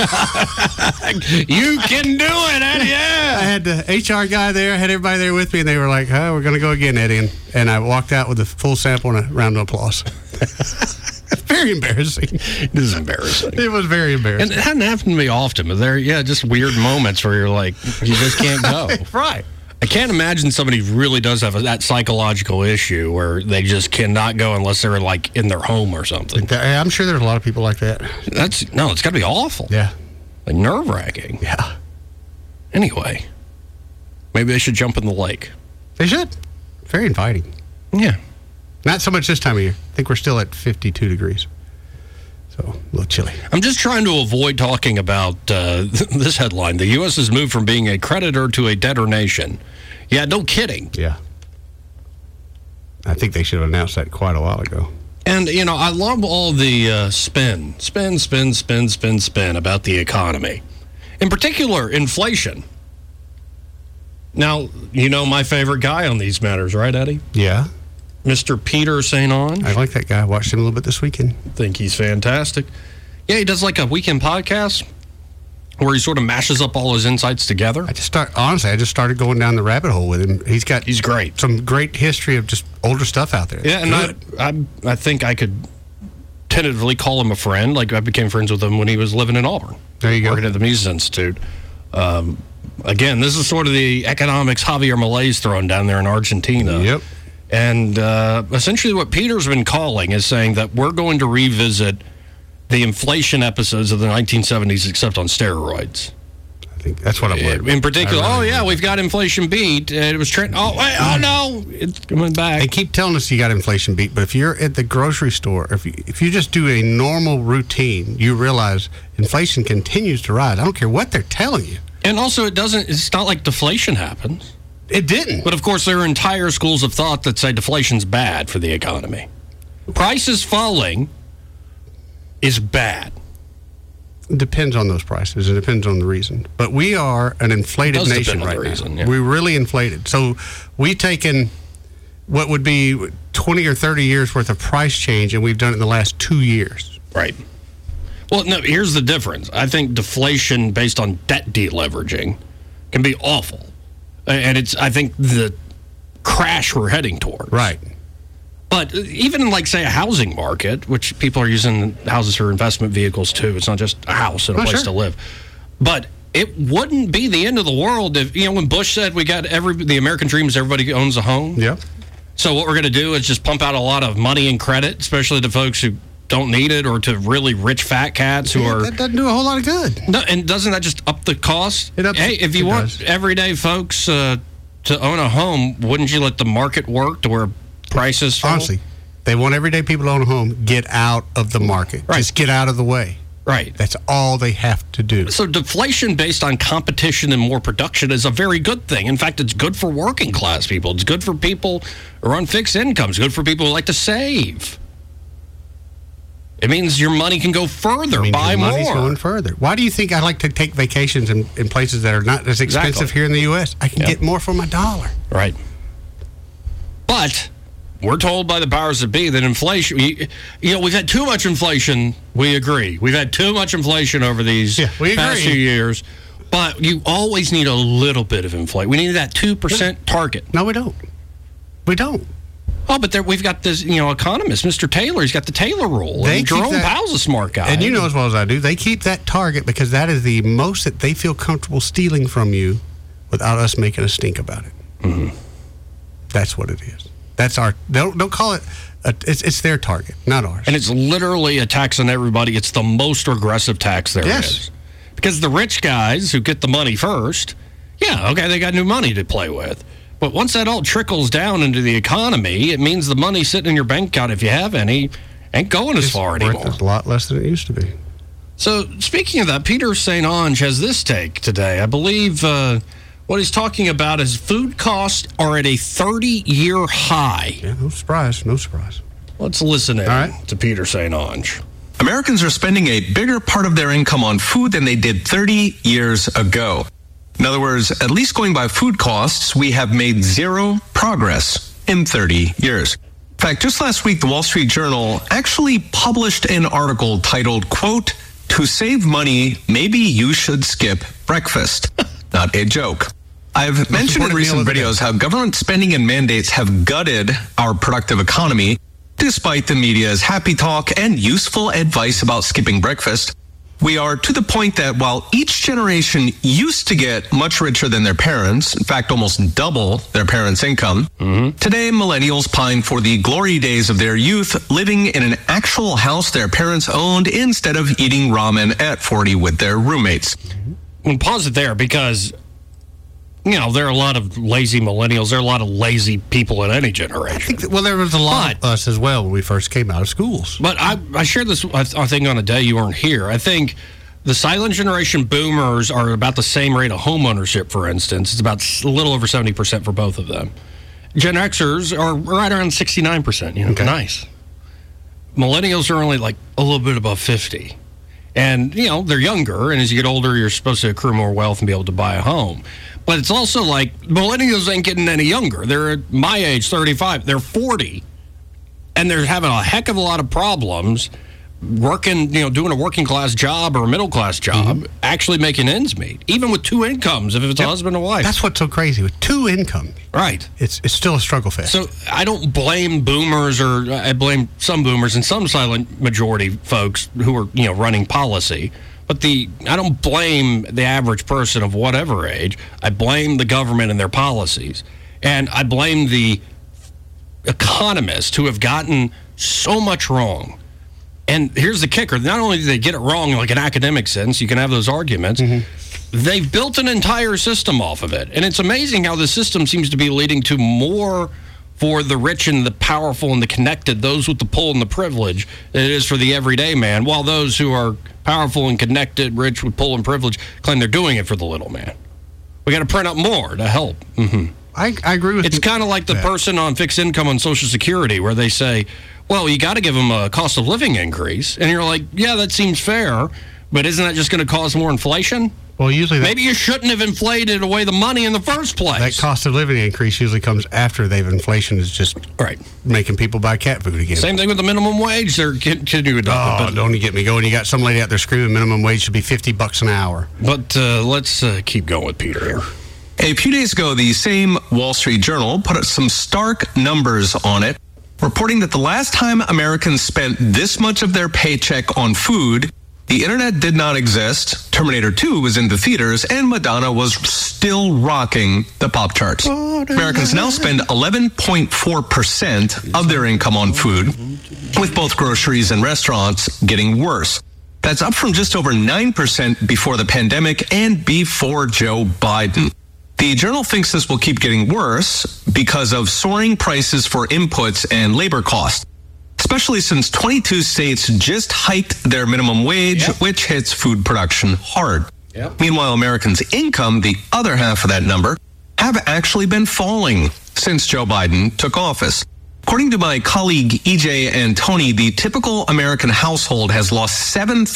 You can do it, Eddie. Yeah. I had the HR guy there. I had everybody there with me, and they were like, "Oh, we're going to go again, Eddie." And I walked out with a full sample and a round of applause. Very embarrassing. It is embarrassing. It was very embarrassing. And it hadn't happened to me often, but there, just weird moments where you're like, you just can't go. Right. I can't imagine somebody really does have that psychological issue where they just cannot go unless they're like in their home or something. I'm sure there's a lot of people like that. It's got to be awful. Yeah. Like nerve-wracking. Yeah. Anyway, maybe they should jump in the lake. They should. Very inviting. Yeah. Not so much this time of year. I think we're still at 52 degrees. So, a little chilly. I'm just trying to avoid talking about this headline. The U.S. has moved from being a creditor to a debtor nation. Yeah, no kidding. Yeah. I think they should have announced that quite a while ago. And, I love all the spin about the economy. In particular, inflation. Now, my favorite guy on these matters, right, Eddie? Yeah. Mr. Peter St. Onge. I like that guy. I watched him a little bit this weekend. Think he's fantastic. Yeah, he does like a weekend podcast where he sort of mashes up all his insights together. I just started going down the rabbit hole with him. He's great. Some great history of just older stuff out there. Yeah, and I think I could tentatively call him a friend. Like, I became friends with him when he was living in Auburn. There you go. Working at the Mises Institute. Again, this is sort of the economics Javier Milei's throwing down there in Argentina. Yep. And essentially what Peter's been calling is saying that we're going to revisit the inflation episodes of the 1970s except on steroids. I think that's what I'm worried about. In particular, we've got inflation beat. And it was trending. No, it's coming back. They keep telling us you got inflation beat, but if you're at the grocery store, if you just do a normal routine, you realize inflation continues to rise. I don't care what they're telling you. And also, it's not like deflation happens. It didn't. But, of course, there are entire schools of thought that say deflation's bad for the economy. Prices falling is bad. It depends on those prices. It depends on the reason. But we are an inflated nation right now. Yeah. We're really inflated. So we've taken what would be 20 or 30 years worth of price change, and we've done it in the last 2 years. Right. Well, no, here's the difference. I think deflation based on debt deleveraging can be awful. And it's, I think, the crash we're heading toward. Right. But even in, say, a housing market, which people are using houses for investment vehicles, too. It's not just a house and a place to live. But it wouldn't be the end of the world if, when Bush said we got the American dream is everybody owns a home. Yeah. So what we're going to do is just pump out a lot of money and credit, especially to folks who don't need it, or to really rich fat cats who are... That doesn't do a whole lot of good. No, and doesn't that just up the cost? If you want everyday folks to own a home, wouldn't you let the market work to where prices fall? Honestly, they want everyday people to own a home. Get out of the market. Right. Just get out of the way. Right. That's all they have to do. So deflation based on competition and more production is a very good thing. In fact, it's good for working class people. It's good for people who are on fixed incomes. Good for people who like to save. It means your money can go further, buy more. Money's going further. Why do you think I like to take vacations in places that are not as expensive here in the U.S.? I can get more for my dollar. Right. But we're told by the powers that be that inflation, we've had too much inflation. We agree. We've had too much inflation over these past few years. But you always need a little bit of inflation. We need that 2% target. No, we don't. We don't. Oh, but we've got this, economist, Mr. Taylor. He's got the Taylor rule. Jerome Powell's a smart guy. And you know as well as I do, they keep that target because that is the most that they feel comfortable stealing from you without us making a stink about it. Mm-hmm. That's what it is. That's our, don't call it, it's their target, not ours. And it's literally a tax on everybody. It's the most regressive tax there is. Because the rich guys who get the money first, they got new money to play with. But once that all trickles down into the economy, it means the money sitting in your bank account, if you have any, ain't going as far anymore. It's a lot less than it used to be. So, speaking of that, Peter St. Onge has this take today. I believe what he's talking about is food costs are at a 30-year high. Yeah, no surprise. Let's listen in to Peter St. Onge. Americans are spending a bigger part of their income on food than they did 30 years ago. In other words, at least going by food costs, we have made zero progress in 30 years. In fact, just last week, the Wall Street Journal actually published an article titled, quote, "To save money, maybe you should skip breakfast." Not a joke. I've mentioned in recent videos how government spending and mandates have gutted our productive economy. Despite the media's happy talk and useful advice about skipping breakfast, we are to the point that while each generation used to get much richer than their parents, in fact, almost double their parents' income, today millennials pine for the glory days of their youth, living in an actual house their parents owned instead of eating ramen at 40 with their roommates. Well, pause it there because, there are a lot of lazy millennials. There are a lot of lazy people in any generation. There was a lot of us as well when we first came out of schools. But I shared this, I think, on a day you weren't here. I think the silent generation boomers are about the same rate of home ownership, for instance. It's about a little over 70% for both of them. Gen Xers are right around 69%. Okay. Nice. Millennials are only like a little bit above 50. And, they're younger, and as you get older, you're supposed to accrue more wealth and be able to buy a home. But it's also like millennials ain't getting any younger. They're at my age, 35. They're 40, and they're having a heck of a lot of problems working, doing a working class job or a middle class job, actually making ends meet, even with two incomes if it's a husband and wife. That's what's so crazy. With two incomes. Right. It's still a struggle fest. So I don't blame boomers, or I blame some boomers and some silent majority folks who are, running policy. But I don't blame the average person of whatever age. I blame the government and their policies. And I blame the economists who have gotten so much wrong. And here's the kicker. Not only do they get it wrong like an academic sense, you can have those arguments, they've built an entire system off of it. And it's amazing how the system seems to be leading to more for the rich and the powerful and the connected, those with the pull and the privilege, than it is for the everyday man, while those who are powerful and connected, rich with pull and privilege, claim they're doing it for the little man. We got to print up more to help. I agree with you. It's kind of like the person on fixed income on Social Security where they say, well, you got to give them a cost of living increase. And you're like, yeah, that seems fair, but isn't that just going to cause more inflation? Well, usually maybe you shouldn't have inflated away the money in the first place. That cost of living increase usually comes after inflation is just making people buy cat food again. Same thing with the minimum wage. They're continuing to adopt it. Don't you get me going. You got some lady out there screaming minimum wage should be $50 an hour. But let's keep going with Peter here. A few days ago, the same Wall Street Journal put some stark numbers on it, reporting that the last time Americans spent this much of their paycheck on food, the internet did not exist, Terminator 2 was in the theaters, and Madonna was still rocking the pop charts. Americans now spend 11.4% of their income on food, with both groceries and restaurants getting worse. That's up from just over 9% before the pandemic and before Joe Biden. The Journal thinks this will keep getting worse because of soaring prices for inputs and labor costs, especially since 22 states just hiked their minimum wage, which hits food production hard. Meanwhile, Americans' income, the other half of that number, have actually been falling since Joe Biden took office. According to my colleague EJ and Tony, the typical American household has lost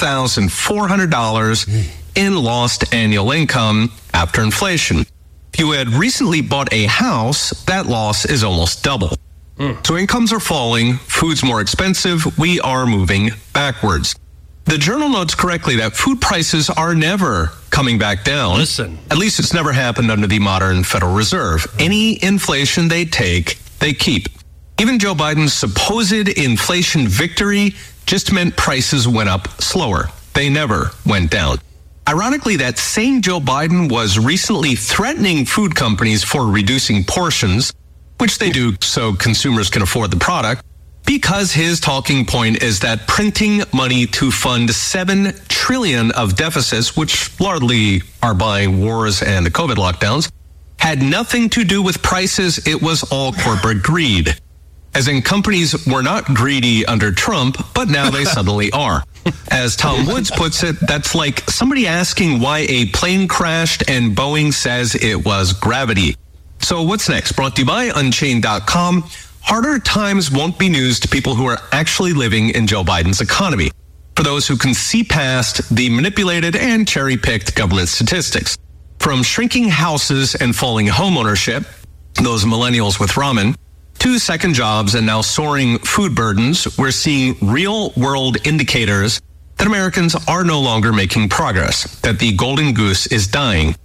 $7,400 in lost annual income after inflation. If you had recently bought a house, that loss is almost double. So incomes are falling, food's more expensive, we are moving backwards. The Journal notes correctly that food prices are never coming back down. Listen. At least it's never happened under the modern Federal Reserve. Any inflation they take, they keep. Even Joe Biden's supposed inflation victory just meant prices went up slower. They never went down. Ironically, that same Joe Biden was recently threatening food companies for reducing portions, which they do so consumers can afford the product, because his talking point is that printing money to fund $7 trillion of deficits, which largely are buying wars and the COVID lockdowns, had nothing to do with prices. It was all corporate greed. As in, companies were not greedy under Trump, but now they suddenly are. As Tom Woods puts it, that's like somebody asking why a plane crashed and Boeing says it was gravity. So what's next? Brought to you by Unchained.com. Harder times won't be news to people who are actually living in Joe Biden's economy. For those who can see past the manipulated and cherry-picked government statistics. From shrinking houses and falling home ownership, those millennials with ramen, to second jobs and now soaring food burdens, we're seeing real-world indicators that Americans are no longer making progress, that the golden goose is dying.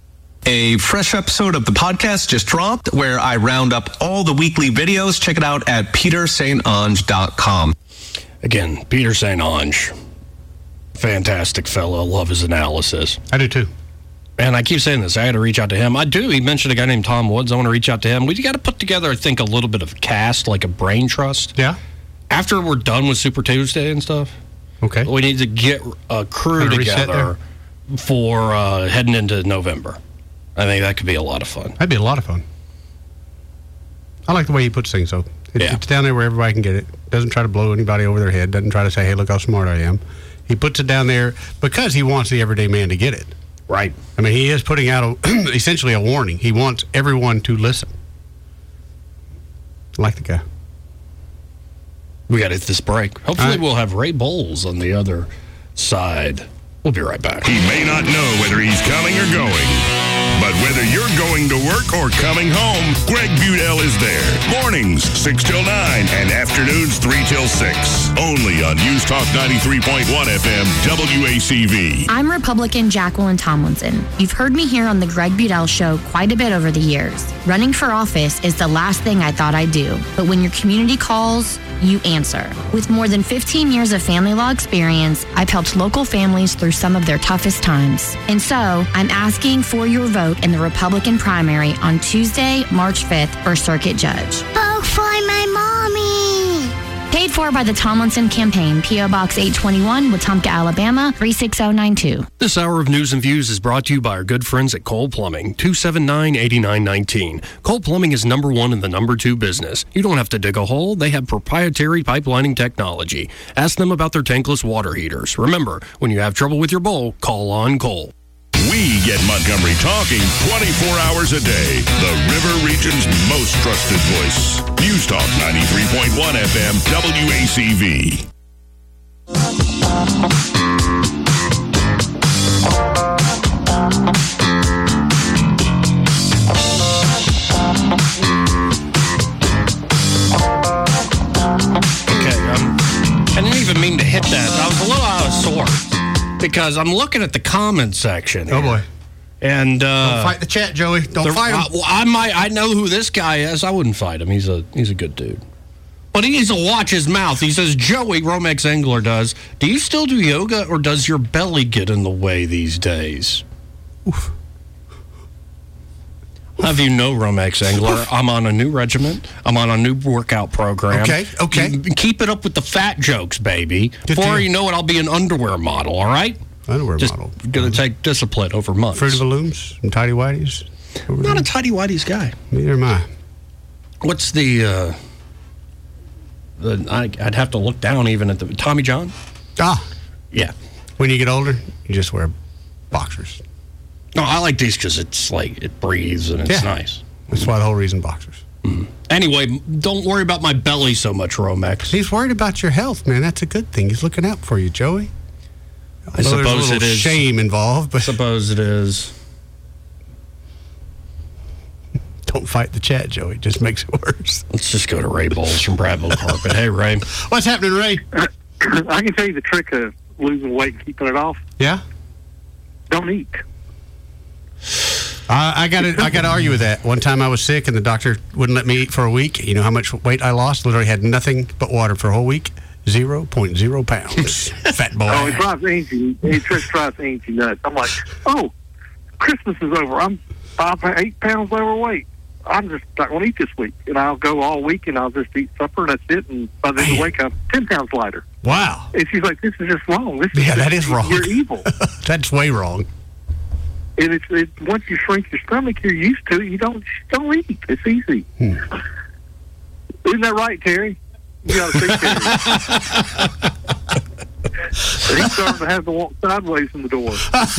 A fresh episode of the podcast just dropped where I round up all the weekly videos. Check it out at petersaintange.com. Again, Peter St. Ange. Fantastic fellow. Love his analysis. I do too. And I keep saying this. I got to reach out to him. I do. He mentioned a guy named Tom Woods. I want to reach out to him. We got to put together, I think, a little bit of a cast, like a brain trust. Yeah. After we're done with Super Tuesday and stuff. Okay. We need to get a crew together for heading into November. I think that could be a lot of fun. That'd be a lot of fun. I like the way he puts things, though. It's down there where everybody can get it. Doesn't try to blow anybody over their head. Doesn't try to say, hey, look how smart I am. He puts it down there because he wants the everyday man to get it. Right. I mean, he is putting out essentially a warning. He wants everyone to listen. I like the guy. We got to hit this break. Hopefully we'll have Ray Bowles on the other side. We'll be right back. He may not know whether he's coming or going, but whether you're going to work or coming home, Greg Budell is there. Mornings, 6 till 9, and afternoons, 3 till 6. Only on News Talk 93.1 FM, WACV. I'm Republican Jacqueline Tomlinson. You've heard me here on the Greg Budell Show quite a bit over the years. Running for office is the last thing I thought I'd do, but when your community calls, you answer. With more than 15 years of family law experience, I've helped local families through some of their toughest times. And so, I'm asking for your vote in the Republican primary on Tuesday, March 5th for Circuit Judge. Vote for my mommy! Paid for by the Tomlinson Campaign, P.O. Box 821, Wetumpka, Alabama, 36092. This hour of News and Views is brought to you by our good friends at Cole Plumbing, 279-8919. Cole Plumbing is number one in the number two business. You don't have to dig a hole. They have proprietary pipelining technology. Ask them about their tankless water heaters. Remember, when you have trouble with your bowl, call on Cole. We get Montgomery talking 24 hours a day. The River Region's most trusted voice. News Talk 93.1 FM, WACV. Okay, I didn't even mean to hit that. I was a little out of sorts. Because I'm looking at the comments section. Oh, boy. And don't fight the chat, Joey. Don't fight him. I know who this guy is. I wouldn't fight him. He's a good dude. But he needs to watch his mouth. He says, Joey, Romex Engler does. Do you still do yoga, or does your belly get in the way these days? Oof. Have you know, Romex Engler, I'm on a new regimen. I'm on a new workout program. Okay. You keep it up with the fat jokes, baby. Before you know it, I'll be an underwear model, all right? Underwear model. Going to take discipline over months. Fruit of the Looms and Tidy Whities? I'm not a Tidy Whities guy. Neither am I. What's I'd have to look down even at the Tommy John? Ah. Yeah. When you get older, you just wear boxers. No, I like these because it's like, it breathes and it's nice. That's why the whole reason boxers. Mm. Anyway, don't worry about my belly so much, Romex. He's worried about your health, man. That's a good thing. He's looking out for you, Joey. I suppose it is. Shame involved, but I suppose it is. Don't fight the chat, Joey. It just makes it worse. Let's just go to Ray Bowles from Bradwell Carpet. Hey, Ray. What's happening, Ray? I can tell you the trick of losing weight and keeping it off. Yeah? Don't eat. I got to argue with that. One time I was sick and the doctor wouldn't let me eat for a week. You know how much weight I lost? Literally had nothing but water for a whole week. 0.0 pounds. Fat boy. Oh, it drives Angie. It just drives Angie nuts. I'm like, oh, Christmas is over. I'm 8 pounds overweight. I'm just not going to eat this week. And I'll go all week and I'll just eat supper and that's it. And by the end of the week, I'm 10 pounds lighter. Wow. And she's like, this is just wrong. That is wrong. You're evil. That's way wrong. And once you shrink your stomach, you're used to it. You don't eat. It's easy. Isn't that right, Terry? You got to see Terry. He's starting to have to walk sideways in the door.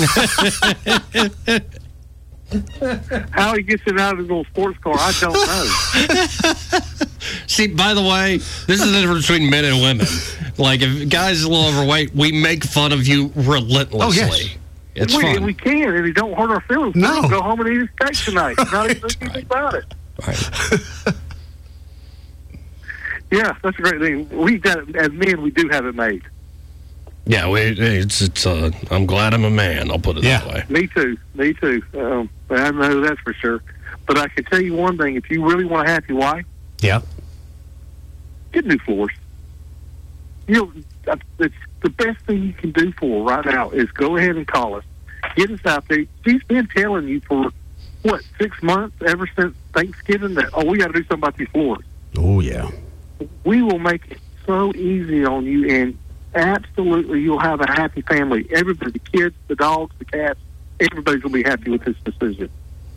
How he gets it out of his little sports car, I don't know. See, by the way, this is the difference between men and women. Like, if a guy's a little overweight, we make fun of you relentlessly. Oh, yes. It's fun. We can, and it don't hurt our feelings. No. We can go home and eat his cake tonight. Not even think about it. Right. Yeah, that's a great thing. As men, we do have it made. Yeah, I'm glad I'm a man. I'll put it that way. Me too. I know that's for sure. But I can tell you one thing: if you really want a happy wife, get new floors. It's the best thing you can do for her right now is go ahead and call us. Get us out there. She's been telling you for 6 months ever since Thanksgiving that we got to do something about these floors. Oh yeah. We will make it so easy on you, and absolutely you'll have a happy family. Everybody, the kids, the dogs, the cats, everybody's going to be happy with this decision.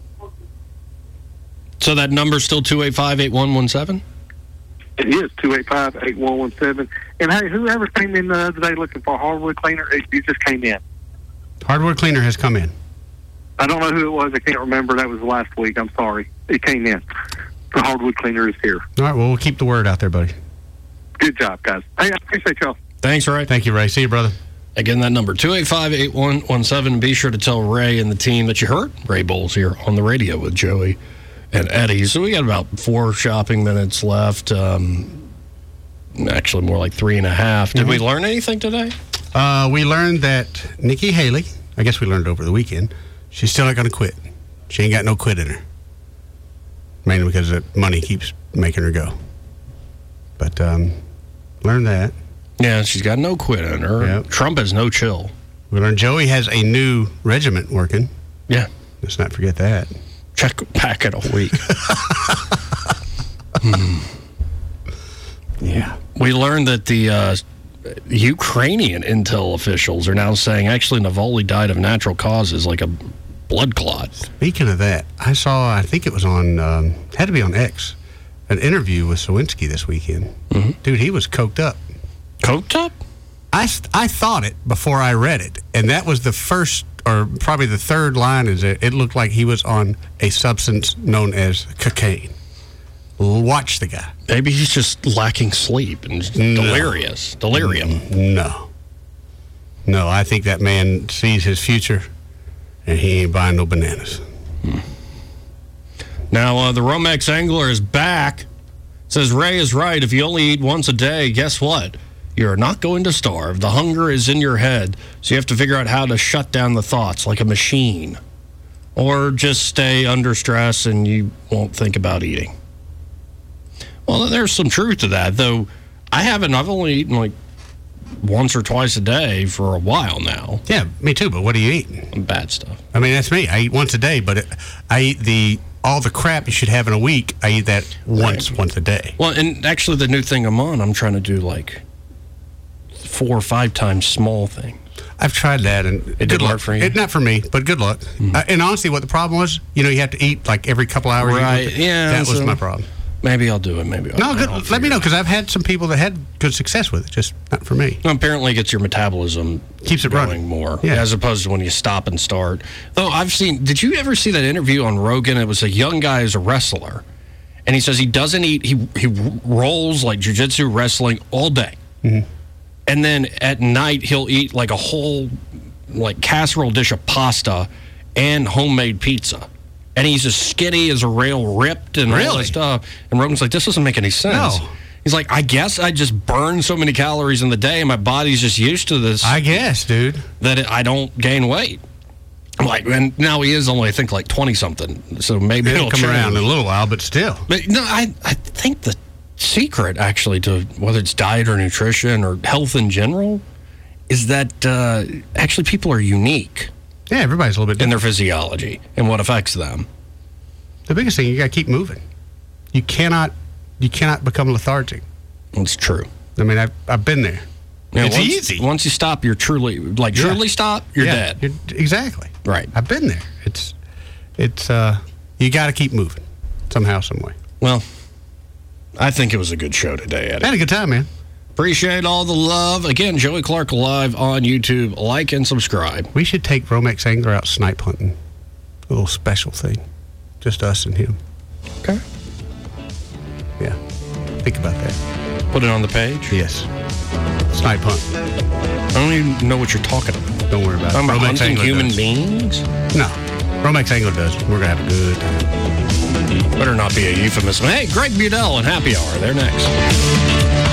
So that number's still 285-8117? It is 285-8117. And hey, whoever came in the other day looking for a hardwood cleaner, it just came in. Hardwood cleaner has come in. I don't know who it was. I can't remember. That was last week. I'm sorry. It came in. The hardwood cleaner is here. All right, well, we'll keep the word out there, buddy. Good job, guys. Hey, I appreciate y'all. Thanks, Ray. Thank you, Ray. See you, brother. Again, that number, 285-8117. Be sure to tell Ray and the team that you heard Ray Bowles here on the radio with Joey and Eddie. So we got about 4 shopping minutes left. Actually, more like 3.5. Did we learn anything today? We learned that Nikki Haley, I guess we learned over the weekend, she's still not going to quit. She ain't got no quit in her. Mainly because the money keeps making her go. But learned that. Yeah, she's got no quit in her. Yep. Trump has no chill. We learned Joey has a new regiment working. Yeah. Let's not forget that. Check packet a week. Yeah. We learned that the Ukrainian intel officials are now saying actually Navalny died of natural causes, like a blood clot. Speaking of that, I saw, I think it was on, had to be on X, an interview with Sawinski this weekend. Mm-hmm. Dude, he was coked up. Coked up? I thought it before I read it, and that was the first, or probably the third line, is it looked like he was on a substance known as cocaine. Watch the guy. Maybe he's just lacking sleep and delirious. Delirium. No, I think that man sees his future, and he ain't buying no bananas. Now, the Romex Angler is back. Says Ray is right. If you only eat once a day, guess what? You're not going to starve. The hunger is in your head, so you have to figure out how to shut down the thoughts like a machine. Or just stay under stress and you won't think about eating. Well, there's some truth to that, though. I've only eaten like once or twice a day for a while now. Yeah, me too, but what are you eating? Bad stuff. I mean, that's me. I eat once a day, but I eat all the crap you should have in a week. I eat that once a day. Well, and actually the new thing I'm trying to do like 4 or 5 times small thing. I've tried that, and it didn't work for you. Not for me, but good luck. Mm-hmm. And honestly, what the problem was, you have to eat like every couple hours. Right? Yeah, that was my problem. Maybe I'll do it. Maybe no. Good. Let me know, because I've had some people that had good success with it. Just not for me. Well, apparently, it gets your metabolism keeps it going running more, as opposed to when you stop and start. Though I've seen. Did you ever see that interview on Rogan? It was a young guy who's a wrestler, and he says he doesn't eat. He rolls like jiu-jitsu wrestling all day, and then at night he'll eat like a whole casserole dish of pasta and homemade pizza. And he's as skinny as a rail, ripped and all that stuff. And Rogan's like, this doesn't make any sense. No. He's like, I guess I just burn so many calories in the day and my body's just used to this. I guess, dude. That I don't gain weight. I'm like, and now he is only, I think, like 20-something. So maybe it'll come around in a little while, but still. But no, I think the secret, actually, to whether it's diet or nutrition or health in general, is that actually people are unique. Yeah, everybody's a little bit different in their physiology and what affects them. The biggest thing, you got to keep moving. You cannot become lethargic. It's true. I mean, I've been there. Yeah, it's easy. Once you stop, you're truly stop, you're dead. Exactly. Right. I've been there. It's you got to keep moving somehow, some way. Well, I think it was a good show today, Eddie. I had a good time, man. Appreciate all the love. Again, Joey Clark live on YouTube. Like and subscribe. We should take Romex Angler out snipe hunting. A little special thing. Just us and him. Okay. Yeah. Think about that. Put it on the page? Yes. Snipe hunt. I don't even know what you're talking about. Don't worry about it. Romex hunting human beings? No. Romex Angler does. We're going to have a good time. Better not be a euphemism. Hey, Greg Budell and Happy Hour. They're next.